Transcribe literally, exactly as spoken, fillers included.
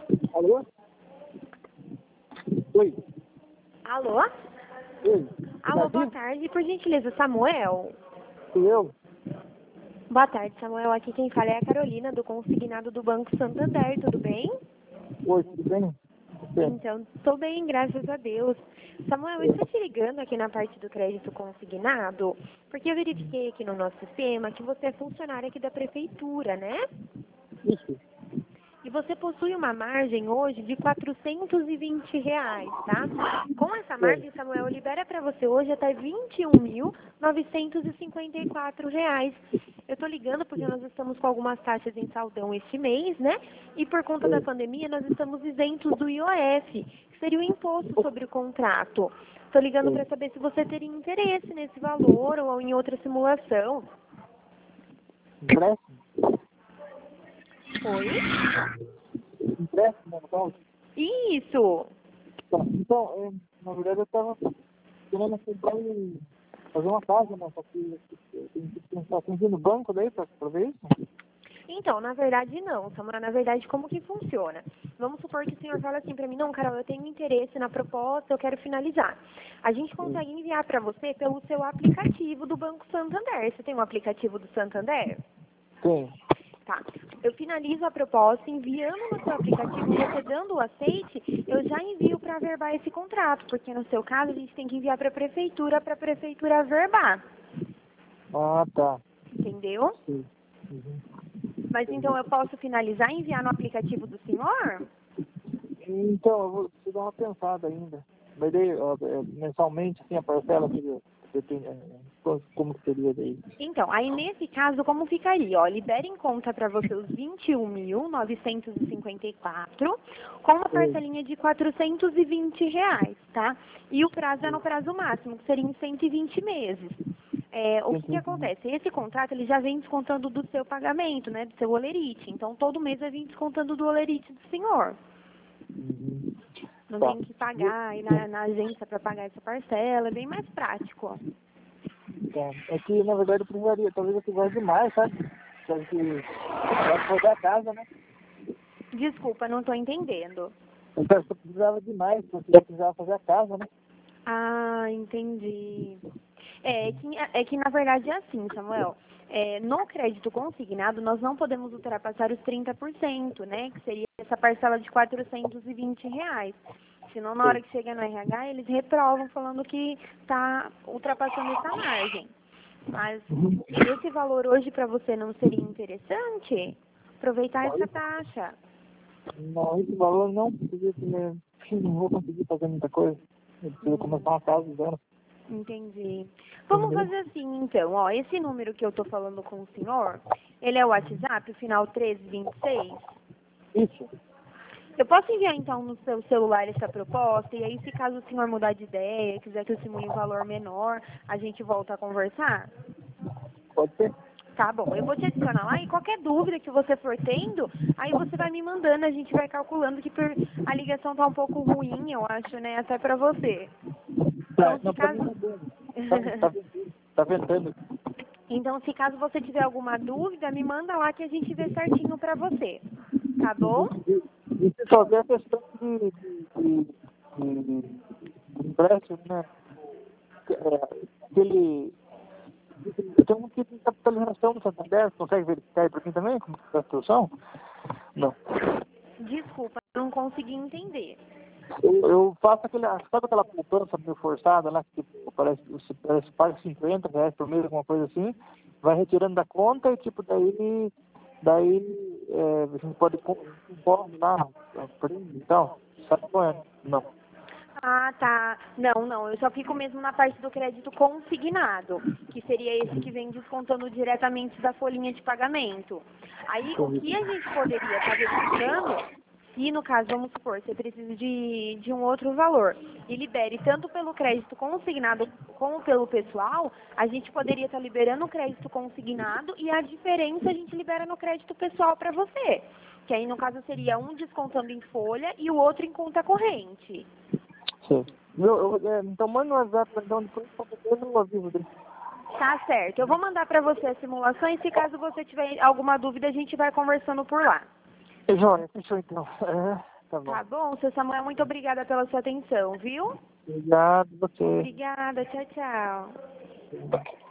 Alô? Oi. Alô? Oi. Alô, boa tarde. Por gentileza, Samuel? Sou eu? Boa tarde, Samuel. Aqui quem fala é a Carolina, do consignado do Banco Santander. Tudo bem? Oi, tudo bem? Bem. Então, estou bem, graças a Deus. Samuel, eu estou te ligando aqui na parte do crédito consignado, porque eu verifiquei aqui no nosso sistema que você é funcionário aqui da prefeitura, né? Isso. E você possui uma margem hoje de quatrocentos e vinte reais, tá? Com essa margem, Samuel, libera para você hoje até vinte e um mil novecentos e cinquenta e quatro reais. Eu estou ligando porque nós estamos com algumas taxas em saldão este mês, né? E por conta da pandemia, nós estamos isentos do I O F, que seria o imposto sobre o contrato. Estou ligando para saber se você teria interesse nesse valor ou em outra simulação. Empréstimo? Oi? Empréstimo, no caso? Isso! Tá. Então, eu, na verdade, eu estava querendo comprar e fazer uma casa, né? Só que eu tenho que pensar assim, no banco daí para ver isso? Então, na verdade, não, Samuel. Na verdade, como que funciona? Vamos supor que o senhor fala assim para mim, não, Carol, eu tenho interesse na proposta, eu quero finalizar. A gente consegue enviar para você pelo seu aplicativo do Banco Santander. Você tem um aplicativo do Santander? Tem. Tá. Eu finalizo a proposta, enviando no seu aplicativo, você dando o aceite, eu já envio para averbar esse contrato, porque no seu caso a gente tem que enviar para a prefeitura, para a prefeitura averbar. Ah, tá. Entendeu? Sim. Uhum. Mas então eu posso finalizar e enviar no aplicativo do senhor? Então, eu vou te dar uma pensada ainda. Mas daí, ó, é, mensalmente, assim, a parcela que eu, eu tenho, é, como que seria daí? Então, aí nesse caso, como ficaria? Ó, libera em conta para você os vinte e um mil novecentos e cinquenta e quatro com uma Oi. parcelinha de quatrocentos e vinte reais, tá? E o prazo é no prazo máximo, que seria em cento e vinte meses. É, o que, que acontece? Esse contrato ele já vem descontando do seu pagamento, né? Do seu olerite. Então, todo mês vai vir descontando do olerite do senhor. Uhum. Não Tá. tem que pagar, ir na, na agência para pagar essa parcela, é bem mais prático, ó. Tá. É que, na verdade, eu precisaria, talvez eu precisasse demais, sabe? Sabe que vai fazer a casa, né? Desculpa, não estou entendendo. Então, eu precisava demais, porque eu precisava fazer a casa, né? Ah, entendi. É, é que, é que na verdade é assim, Samuel. É, no crédito consignado, nós não podemos ultrapassar os trinta por cento, né? Que seria essa parcela de quatrocentos e vinte reais. Senão, na hora que chega no R H, eles reprovam falando que está ultrapassando essa margem. Mas esse valor hoje para você não seria interessante? Aproveitar essa taxa. Não, esse valor não, porque né, não vou conseguir fazer muita coisa. Eu preciso começar uma casa usando. Entendi. Vamos fazer assim, então. Ó, esse número que eu tô falando com o senhor, ele é o WhatsApp, o final treze vinte e seis? Isso. Eu posso enviar, então, no seu celular essa proposta, e aí, se caso o senhor mudar de ideia, quiser que eu simule um valor menor, a gente volta a conversar? Pode ser? Tá bom, eu vou te adicionar lá, e qualquer dúvida que você for tendo, aí você vai me mandando, a gente vai calculando que por, a ligação tá um pouco ruim, eu acho, né, até pra você. Tá, Então, se não, pra mim caso... tá bom. Tá, tá ventando. Tá ventando. Então, se caso você tiver alguma dúvida, me manda lá que a gente vê certinho pra você. Tá bom? E se só ver a questão de, de, de, de, de empréstimo, né? É, aquele... Tem um tipo de capitalização no Santander, você consegue verificar aí pra mim também, como que é a situação? Não. Desculpa, eu não consegui entender. Eu, eu faço aquele, sabe aquela poupança meio forçada lá, que tipo, parece, você parece, paga cinquenta reais por mês, alguma coisa assim, vai retirando da conta e tipo, daí, daí é, a gente pode comprar lá, e tal, sabe qual é? Não. Ah, tá. Não, não, eu só fico mesmo na parte do crédito consignado, que seria esse que vem descontando diretamente da folhinha de pagamento. Aí, o que a gente poderia estar verificando, se no caso, vamos supor, você precisa de, de um outro valor, e libere tanto pelo crédito consignado como pelo pessoal, a gente poderia estar liberando o crédito consignado e a diferença a gente libera no crédito pessoal para você. Que aí, no caso, seria um descontando em folha e o outro em conta corrente. Sim. Eu, eu, é, então manda no WhatsApp, então depois qualquer coisa eu aviso dele. Tá certo. Eu vou mandar para você as simulações. Se caso você tiver alguma dúvida, a gente vai conversando por lá. Joia, fechou então. É. Tá bom. Tá bom, seu Samuel, muito obrigada pela sua atenção, viu? Obrigado, você. Obrigada, tchau, tchau.